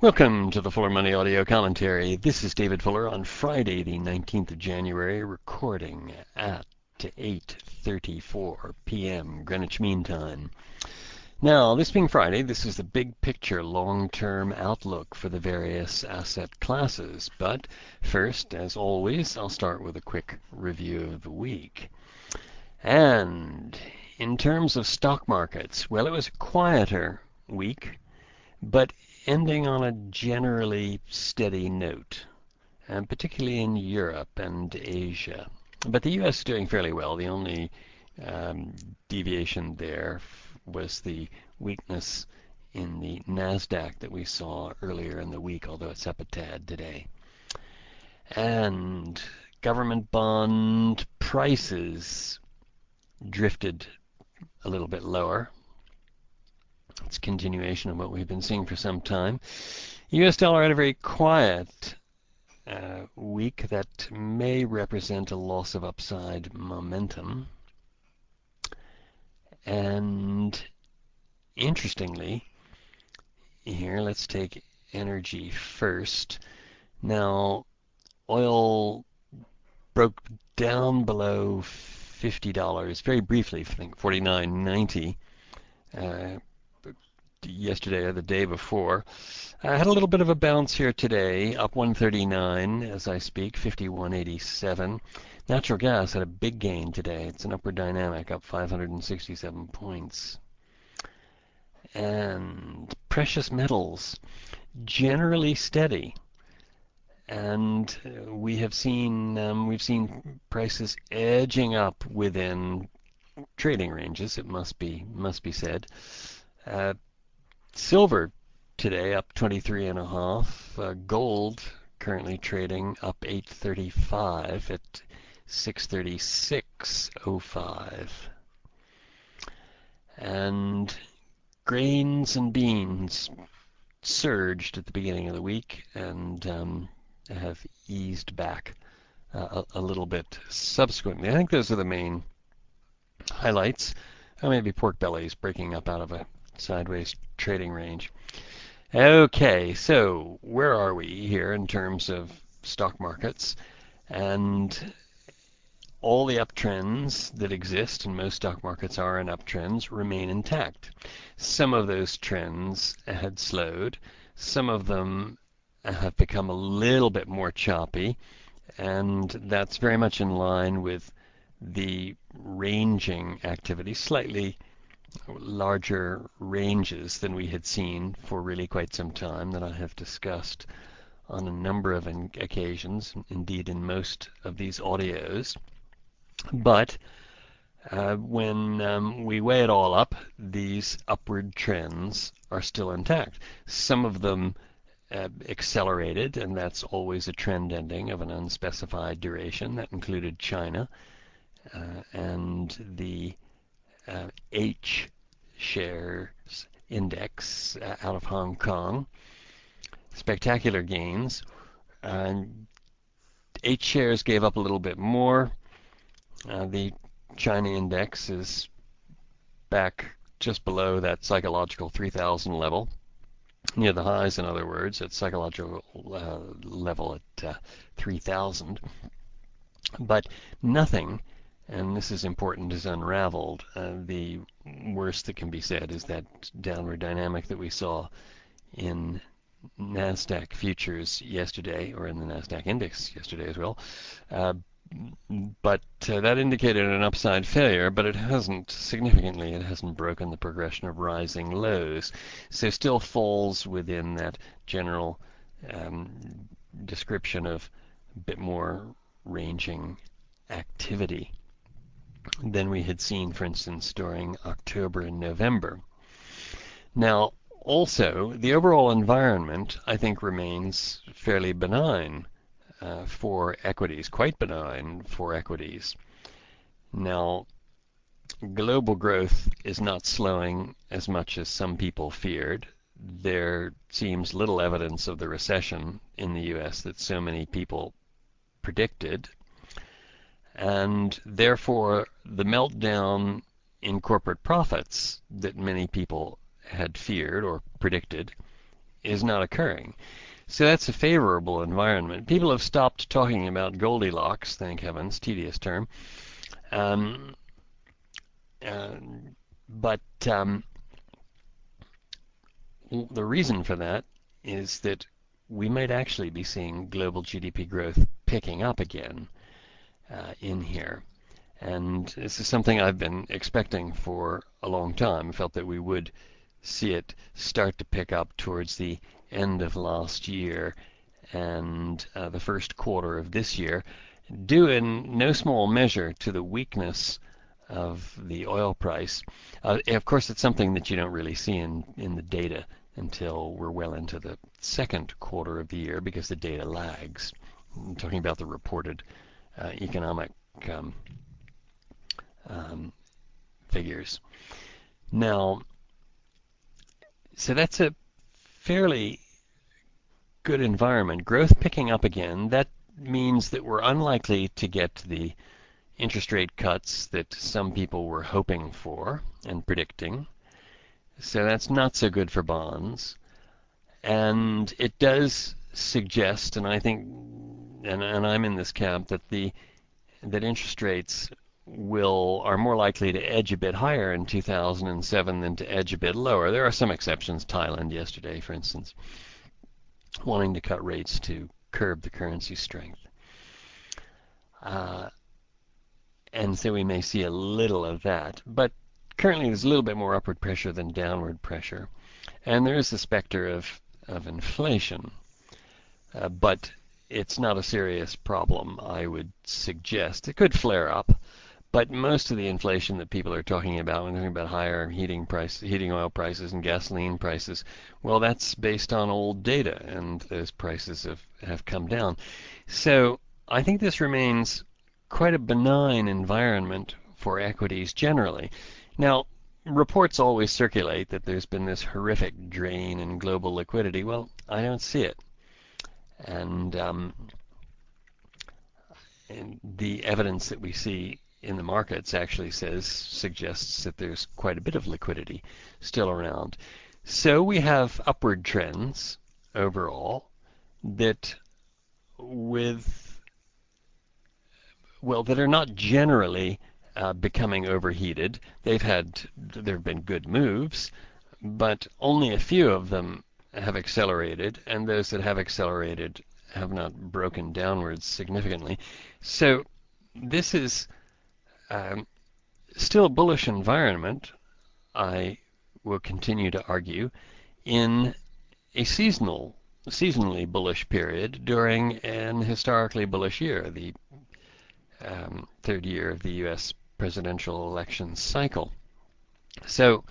Welcome to the Fuller Money Audio Commentary. This is David Fuller on Friday, the 19th of January, recording at 8:34 p.m. Greenwich Mean Time. Now, this being Friday, this is the big picture long-term outlook for the various asset classes. But first, as always, I'll start with a quick review of the week. And in terms of stock markets, well, it was a quieter week, but ending on a generally steady note, and particularly in Europe and Asia. But the U.S. is doing fairly well. The only deviation there was the weakness in the NASDAQ that we saw earlier in the week, although it's up a tad today. And government bond prices drifted a little bit lower. It's a continuation of what we've been seeing for some time. U.S. dollar had a very quiet week that may represent a loss of upside momentum. And interestingly, here, let's take energy first. Now, oil broke down below $50 very briefly, I think $49.90. Yesterday or the day before. I had a little bit of a bounce here today, up 139 as I speak, 51.87. Natural gas had a big gain today. It's an upward dynamic, up 567 points. And precious metals, generally steady. And we've seen prices edging up within trading ranges, it must be said. Silver today up 23.5. Gold currently trading up 8.35 at 636.05. And grains and beans surged at the beginning of the week and have eased back a little bit subsequently. I think those are the main highlights. Maybe pork bellies breaking up out of a sideways trading range. Okay, so where are we here in terms of stock markets? And all the uptrends that exist, and most stock markets are in uptrends, remain intact. Some of those trends had slowed. Some of them have become a little bit more choppy, and that's very much in line with the ranging activity, slightly larger ranges than we had seen for really quite some time, that I have discussed on a number of occasions, indeed in most of these audios. But when we weigh it all up, these upward trends are still intact. Some of them accelerated, and that's always a trend ending of an unspecified duration. That included China and the H shares index out of Hong Kong. Spectacular gains. H shares gave up a little bit more. The China index is back just below that psychological 3,000 level, near the highs, in other words, at psychological level at 3,000. But nothing, and this is important, is unraveled. The worst that can be said is that downward dynamic that we saw in NASDAQ futures yesterday, or in the NASDAQ index yesterday as well. But that indicated an upside failure, but it hasn't broken the progression of rising lows. So still falls within that general description of a bit more ranging activity than we had seen, for instance, during October and November. Now, also, the overall environment, I think, remains fairly benign for equities, quite benign for equities. Now, global growth is not slowing as much as some people feared. There seems little evidence of the recession in the U.S. that so many people predicted, and therefore the meltdown in corporate profits that many people had feared or predicted is not occurring. So that's a favorable environment. People have stopped talking about Goldilocks, thank heavens, tedious term. Um, uh, but the reason for that is that we might actually be seeing global GDP growth picking up again in here. And this is something I've been expecting for a long time. I felt that we would see it start to pick up towards the end of last year and the first quarter of this year, due in no small measure to the weakness of the oil price. Of course, it's something that you don't really see in the data until we're well into the second quarter of the year because the data lags. I'm talking about the reported economic um, um, figures. Now, so that's a fairly good environment. Growth picking up again, that means that we're unlikely to get the interest rate cuts that some people were hoping for and predicting. So that's not so good for bonds. And it does suggest, and I think, and I'm in this camp, that interest rates are more likely to edge a bit higher in 2007 than to edge a bit lower. There are some exceptions. Thailand yesterday, for instance, wanting to cut rates to curb the currency strength. Uh, and so we may see a little of that. But currently there's a little bit more upward pressure than downward pressure. And there is the specter of inflation. But it's not a serious problem, I would suggest. It could flare up, but most of the inflation that people are talking about when they're talking about higher heating oil prices and gasoline prices, well, that's based on old data, and those prices have come down. So I think this remains quite a benign environment for equities generally. Now, reports always circulate that there's been this horrific drain in global liquidity. Well, I don't see it. And the evidence that we see in the markets actually suggests that there's quite a bit of liquidity still around. So we have upward trends overall that that are not generally becoming overheated. There have been good moves, but only a few of them have accelerated, and those that have accelerated have not broken downwards significantly. So this is um, still a bullish environment, I will continue to argue, in a seasonally bullish period during an historically bullish year, the third year of the U.S. presidential election cycle. So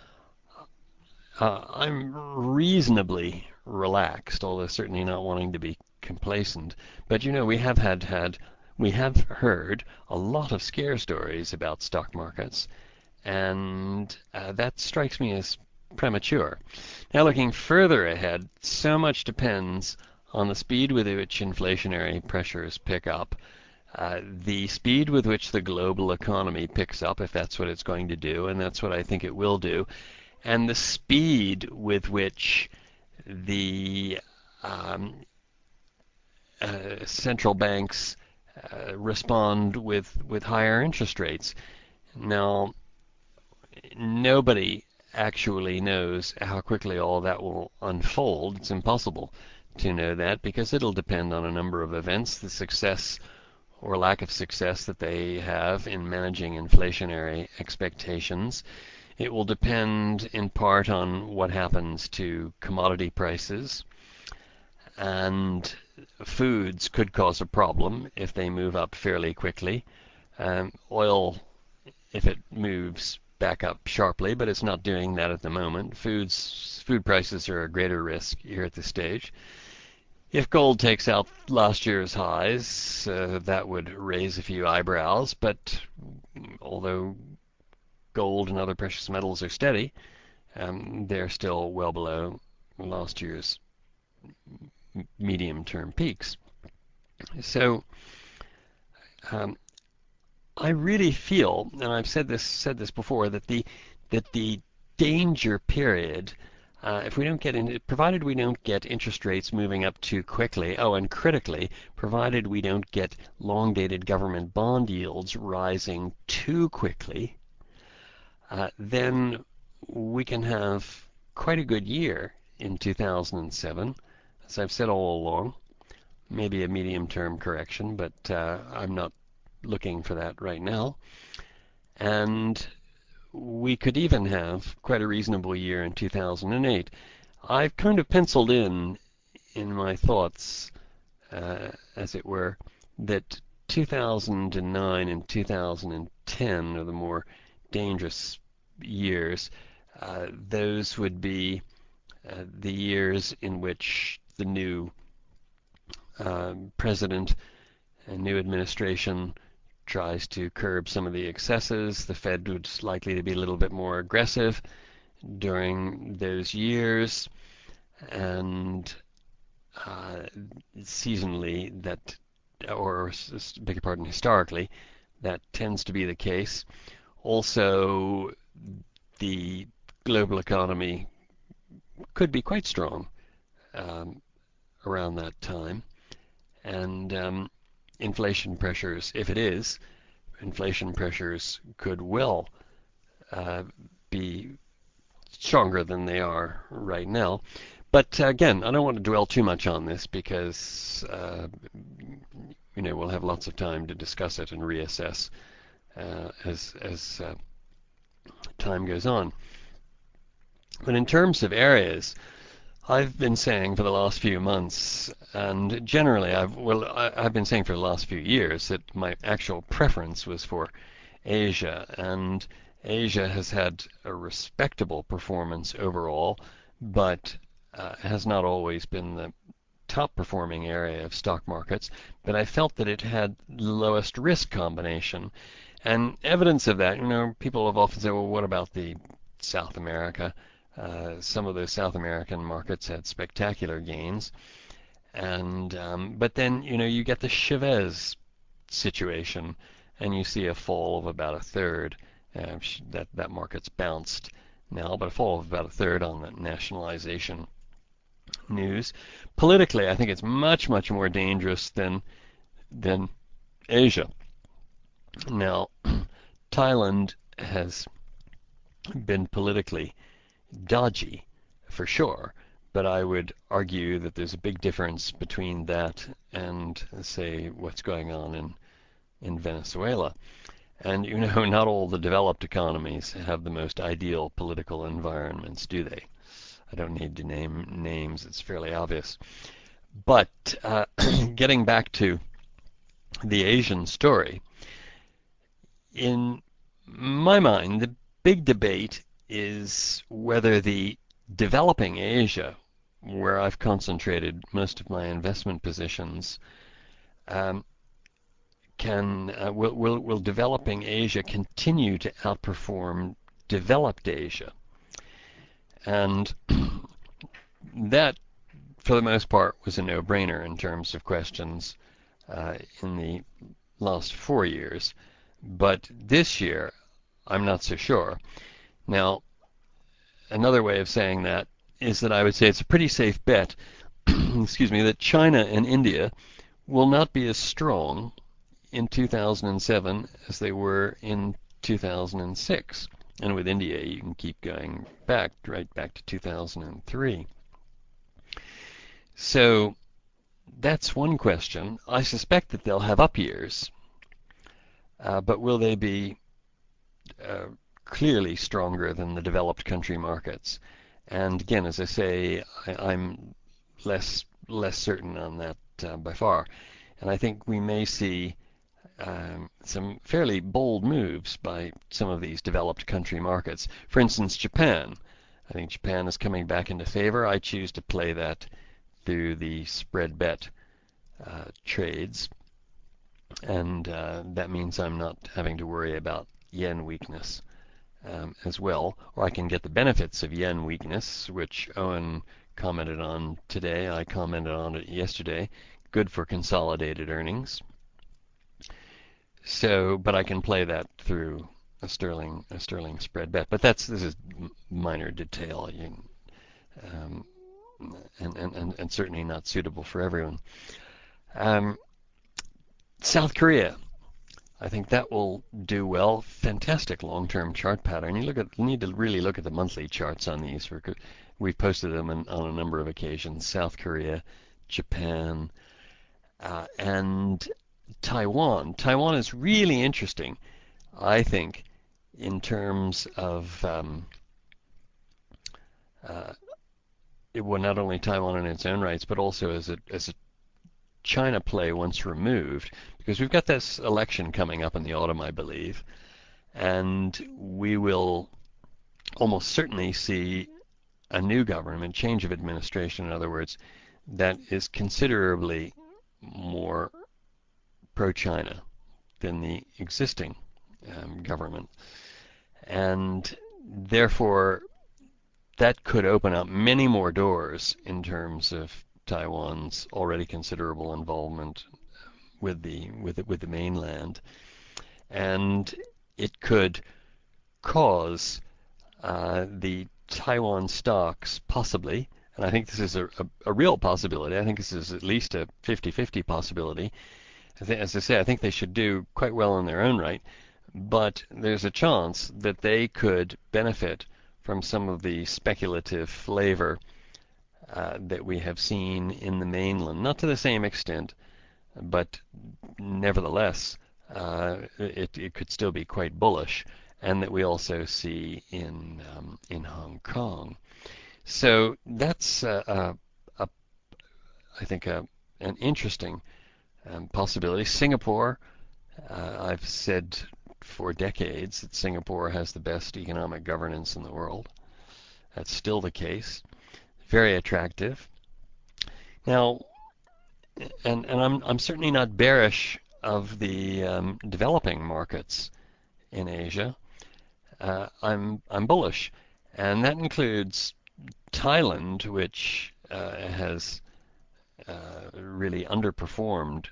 I'm reasonably relaxed, although certainly not wanting to be complacent. But we have heard a lot of scare stories about stock markets, and that strikes me as premature. Now, looking further ahead, so much depends on the speed with which inflationary pressures pick up, the speed with which the global economy picks up, if that's what it's going to do, and that's what I think it will do, and the speed with which the central banks respond with higher interest rates. Now, nobody actually knows how quickly all that will unfold. It's impossible to know that because it'll depend on a number of events, the success or lack of success that they have in managing inflationary expectations. It will depend in part on what happens to commodity prices, and foods could cause a problem if they move up fairly quickly. Oil, if it moves back up sharply, but it's not doing that at the moment. Food prices are a greater risk here at this stage. If gold takes out last year's highs, that would raise a few eyebrows, but although gold and other precious metals are steady, they're still well below last year's medium-term peaks. So um, I really feel, and I've said this before, that the danger period If we don't get in, provided we don't get interest rates moving up too quickly, oh, and critically, provided we don't get long-dated government bond yields rising too quickly, then we can have quite a good year in 2007. As I've said all along, maybe a medium-term correction, but I'm not looking for that right now. And we could even have quite a reasonable year in 2008. I've kind of penciled in my thoughts, as it were, that 2009 and 2010 are the more dangerous years. Those would be the years in which the new president and new administration tries to curb some of the excesses. The Fed was likely to be a little bit more aggressive during those years, and seasonally that, or beg your pardon, historically, that tends to be the case. Also, the global economy could be quite strong around that time, and inflation pressures, if it is, inflation pressures could well be stronger than they are right now. But again, I don't want to dwell too much on this because we'll have lots of time to discuss it and reassess as time goes on. But in terms of areas, I've been saying for the last few months, and generally I've been saying for the last few years that my actual preference was for Asia, and Asia has had a respectable performance overall, but has not always been the top performing area of stock markets. But I felt that it had the lowest risk combination, and evidence of that, people have often said, well, what about the South America? Some of those South American markets had spectacular gains, and but then you get the Chavez situation, and you see a fall of about a third. That market's bounced now, but a fall of about a third on the nationalization news. Politically, I think it's much, much more dangerous than Asia. Now, Thailand has been politically dodgy, for sure, but I would argue that there's a big difference between that and, say, what's going on in Venezuela. And not all the developed economies have the most ideal political environments, do they? I don't need to name names, it's fairly obvious. But getting back to the Asian story, in my mind, the big debate is whether the developing Asia, where I've concentrated most of my investment positions, will developing Asia continue to outperform developed Asia? And that, for the most part, was a no-brainer in terms of questions in the last 4 years. But this year, I'm not so sure. Now, another way of saying that is that I would say it's a pretty safe bet, excuse me, that China and India will not be as strong in 2007 as they were in 2006. And with India, you can keep going back, right back to 2003. So that's one question. I suspect that they'll have up years, but will they be clearly stronger than the developed country markets? And again, as I say, I'm less certain on that by far. And I think we may see some fairly bold moves by some of these developed country markets. For instance, Japan. I think Japan is coming back into favor. I choose to play that through the spread bet trades, and that means I'm not having to worry about yen weakness as well, or I can get the benefits of yen weakness, which Owen commented on today. I commented on it yesterday. Good for consolidated earnings. So, but I can play that through a sterling spread bet. But this is minor detail. um, and certainly not suitable for everyone. Um, South Korea, I think that will do well. Fantastic long-term chart pattern. You need to really look at the monthly charts on these. We've posted them on a number of occasions. South Korea, Japan, and Taiwan. Taiwan is really interesting, I think, in terms of uh, well, not only Taiwan in its own rights, but also as a China play once removed, because we've got this election coming up in the autumn, I believe, and we will almost certainly see a new government, change of administration, in other words, that is considerably more pro-China than the existing government. And therefore, that could open up many more doors in terms of Taiwan's already considerable involvement with the mainland, and it could cause the Taiwan stocks possibly, and I think this is a real possibility. I think this is at least a 50-50 possibility. As I say, I think they should do quite well in their own right, but there's a chance that they could benefit from some of the speculative flavor that we have seen in the mainland. Not to the same extent, but nevertheless, it could still be quite bullish, and that we also see in Hong Kong. So that's I think an interesting possibility. Singapore, I've said for decades that Singapore has the best economic governance in the world. That's still the case. Very attractive. Now, and I'm certainly not bearish of the developing markets in Asia. I'm bullish, and that includes Thailand, which has really underperformed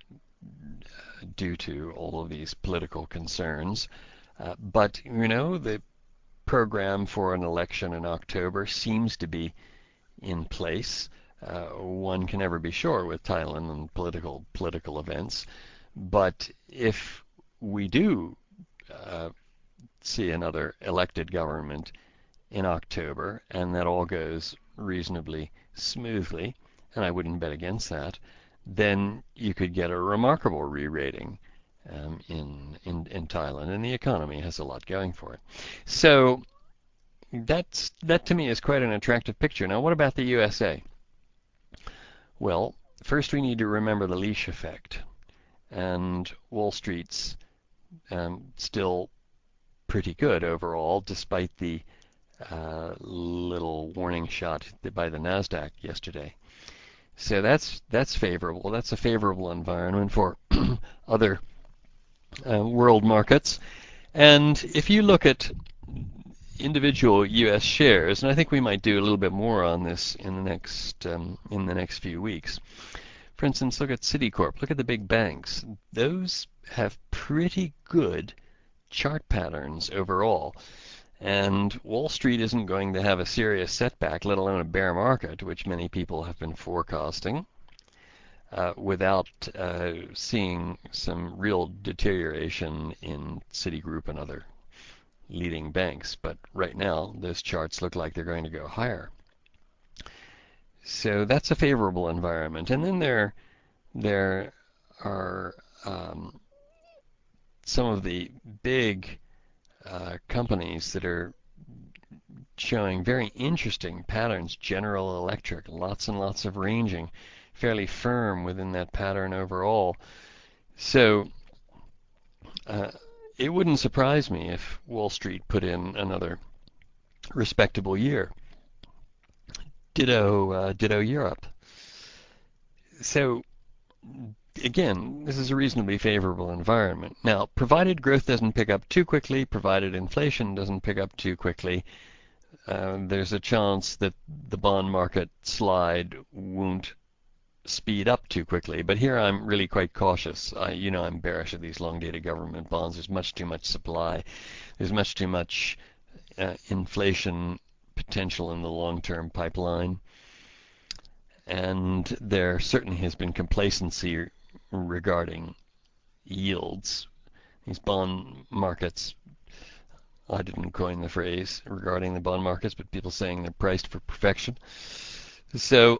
due to all of these political concerns. But the program for an election in October seems to be in place. One can never be sure with Thailand and political events, but if we do see another elected government in October and that all goes reasonably smoothly, and I wouldn't bet against that, then you could get a remarkable re-rating in Thailand, and the economy has a lot going for it. So that to me is quite an attractive picture. Now, what about the USA? Well, first we need to remember the leash effect, and Wall Street's still pretty good overall, despite the little warning shot by the Nasdaq yesterday. So that's favorable. That's a favorable environment for other world markets. And if you look at individual U.S. shares, and I think we might do a little bit more on this in the next few weeks. For instance, look at Citicorp. Look at the big banks. Those have pretty good chart patterns overall. And Wall Street isn't going to have a serious setback, let alone a bear market, which many people have been forecasting, without seeing some real deterioration in Citigroup and other leading banks. But right now, those charts look like they're going to go higher. So that's a favorable environment. And then there are some of the big companies that are showing very interesting patterns. General Electric, lots and lots of ranging, fairly firm within that pattern overall. So it wouldn't surprise me if Wall Street put in another respectable year. Ditto Europe. So again, this is a reasonably favorable environment. Now, provided growth doesn't pick up too quickly, provided inflation doesn't pick up too quickly, there's a chance that the bond market slide won't speed up too quickly. But here I'm really quite cautious. I'm bearish of these long-dated government bonds. There's much too much supply. There's much too much inflation potential in the long-term pipeline. And there certainly has been complacency regarding yields. These bond markets, I didn't coin the phrase regarding the bond markets, but people saying they're priced for perfection. So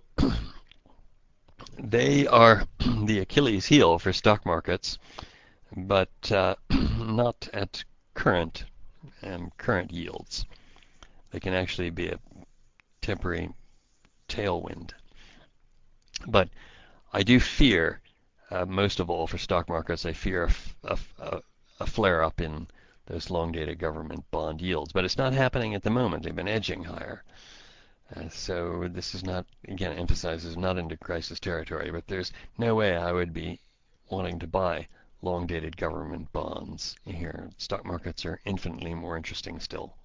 they are the Achilles heel for stock markets, but not at current yields. They can actually be a temporary tailwind. But I do fear, most of all for stock markets, I fear a flare-up in those long-dated government bond yields. But it's not happening at the moment. They've been edging higher. So this is not, again, emphasizes not into crisis territory, but there's no way I would be wanting to buy long-dated government bonds here. Stock markets are infinitely more interesting still.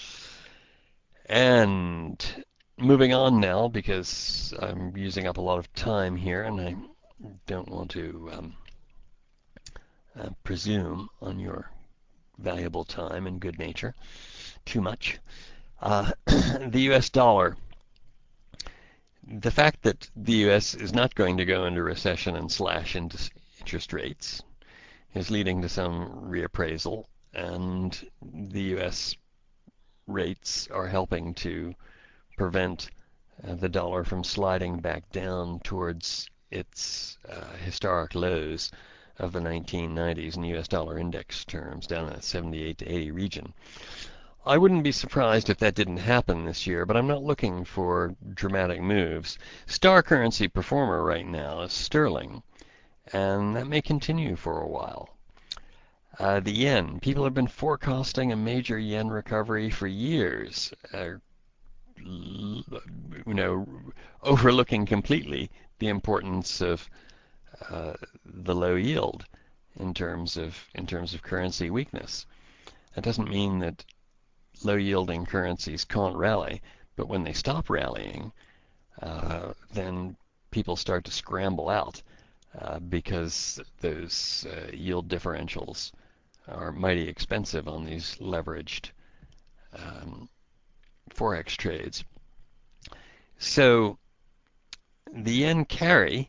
And moving on now, because I'm using up a lot of time here, and I don't want to presume on your valuable time and good nature too much. The U.S. dollar. The fact that the U.S. is not going to go into recession and slash into interest rates is leading to some reappraisal, and the U.S. rates are helping to prevent the dollar from sliding back down towards its historic lows of the 1990s in U.S. dollar index terms, down in the 78 to 80 region. I wouldn't be surprised if that didn't happen this year, but I'm not looking for dramatic moves. Star currency performer right now is sterling, and that may continue for a while. The yen. People have been forecasting a major yen recovery for years, overlooking completely the importance of the low yield in terms of currency weakness. That doesn't mean that low-yielding currencies can't rally, but when they stop rallying, then people start to scramble out because those yield differentials are mighty expensive on these leveraged forex trades. So the yen carry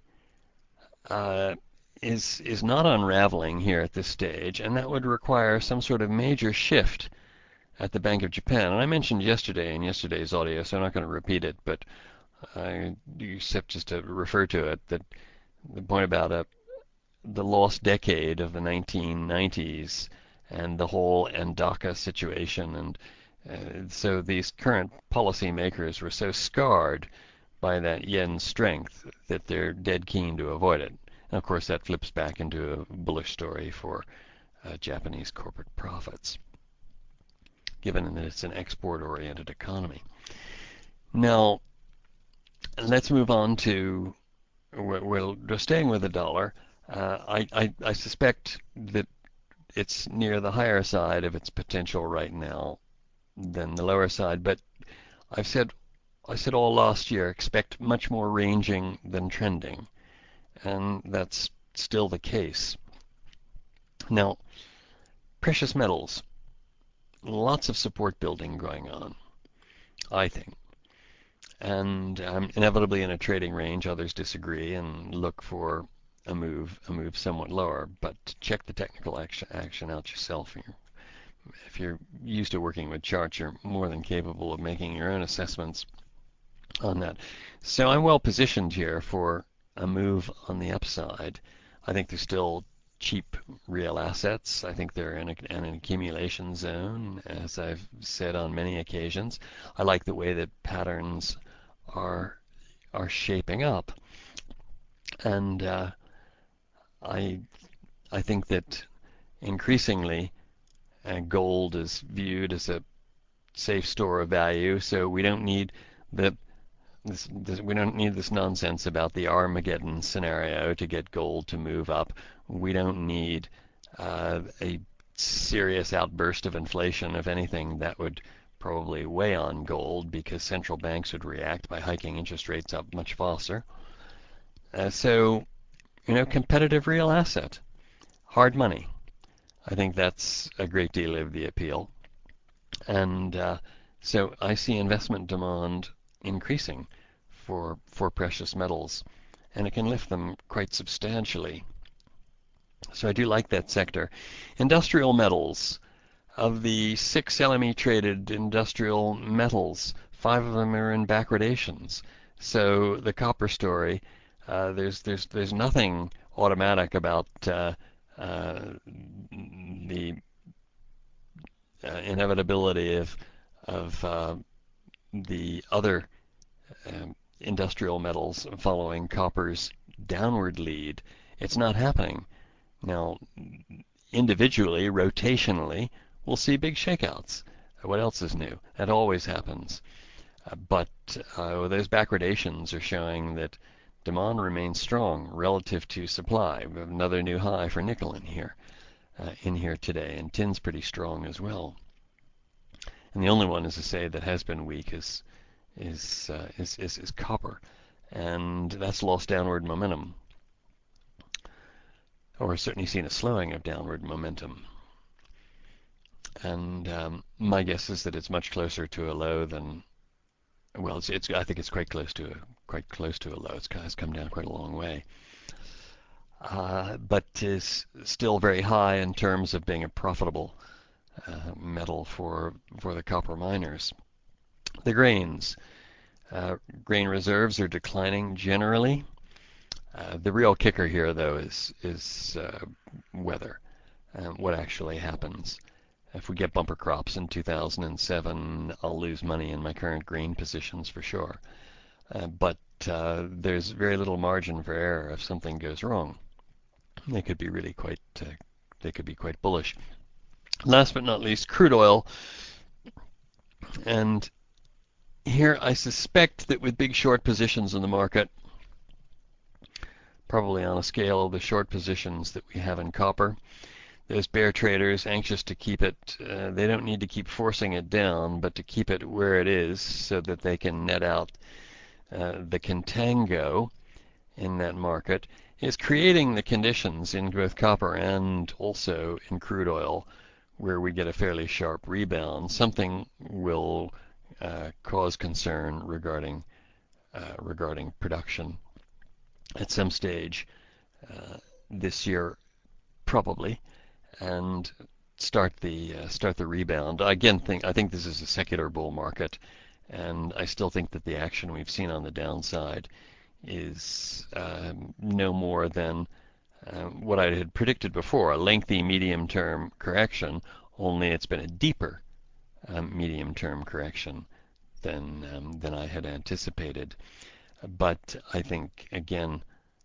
is not unraveling here at this stage, and that would require some sort of major shift at the Bank of Japan. And I mentioned yesterday in yesterday's audio, so I'm not going to repeat it, but except just to refer to it, that the point about the lost decade of the 1990s and the whole Endaka situation, and so these current policymakers were so scarred by that yen strength that they're dead keen to avoid it. And of course that flips back into a bullish story for Japanese corporate profits, given that it's an export-oriented economy. Now, let's move on to, we're staying with the dollar. I suspect that it's near the higher side of its potential right now than the lower side, but I said all last year, expect much more ranging than trending, and that's still the case. Now, precious metals. Lots of support building going on, I think. And inevitably in a trading range, others disagree and look for a move somewhat lower. But check the technical action out yourself. If you're used to working with charts, you're more than capable of making your own assessments on that. So I'm well positioned here for a move on the upside. I think there's still cheap real assets. I think they're in an accumulation zone, as I've said on many occasions. I like the way that patterns are shaping up, and I think that increasingly gold is viewed as a safe store of value. So we don't need this nonsense about the Armageddon scenario to get gold to move up. We don't need a serious outburst of inflation. If anything, that would probably weigh on gold because central banks would react by hiking interest rates up much faster. So, competitive real asset, hard money. I think that's a great deal of the appeal. And So I see investment demand increasing for precious metals, and it can lift them quite substantially. So I do like that sector. Industrial metals. Of the 6 LME traded industrial metals, 5 of them are in backwardations. So the copper story, there's nothing automatic about the inevitability of the other industrial metals following copper's downward lead. It's not happening. Now, individually, rotationally, we'll see big shakeouts. What else is new? That always happens. But those backwardations are showing that demand remains strong relative to supply. We have another new high for nickel in here today, and tin's pretty strong as well. And the only one, as I say, that has been weak is copper, and that's lost downward momentum, or certainly seen a slowing of downward momentum. And my guess is that it's much closer to a low than, well, I think it's quite close to a low. It's come down quite a long way, but is still very high in terms of being a profitable metal for the copper miners. The grains. Grain reserves are declining generally. The real kicker here, though, is weather. What actually happens. If we get bumper crops in 2007, I'll lose money in my current grain positions for sure. But there's very little margin for error if something goes wrong. They could be really quite bullish. Last but not least, crude oil. And here I suspect that with big short positions in the market, probably on a scale of the short positions that we have in copper, those bear traders anxious to keep it, they don't need to keep forcing it down, but to keep it where it is so that they can net out the contango in that market, is creating the conditions in both copper and also in crude oil where we get a fairly sharp rebound. Something will cause concern regarding production at some stage this year, probably, and start the rebound. I think this is a secular bull market, and I still think that the action we've seen on the downside is no more than what I had predicted before, a lengthy medium-term correction, only it's been a deeper medium-term correction than I had anticipated. But I think, again,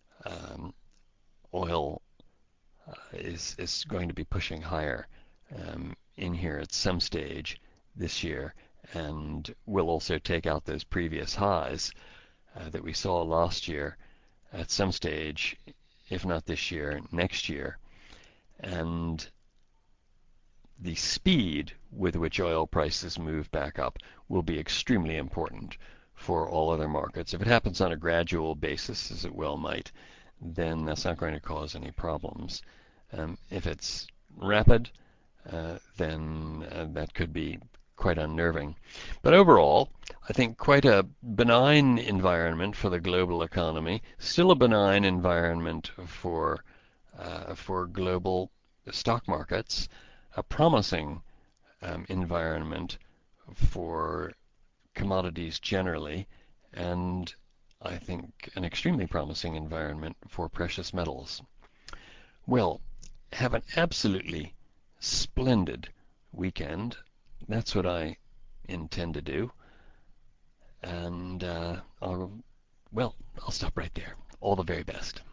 oil is going to be pushing higher in here at some stage this year, and will also take out those previous highs that we saw last year at some stage, if not this year, next year. And the speed with which oil prices move back up will be extremely important for all other markets. If it happens on a gradual basis, as it well might, then that's not going to cause any problems. If it's rapid, then that could be quite unnerving. But overall, I think quite a benign environment for the global economy, still a benign environment for global stock markets, a promising environment for commodities generally, and I think an extremely promising environment for precious metals. Well, have an absolutely splendid weekend. That's what I intend to do. And I'll stop right there. All the very best.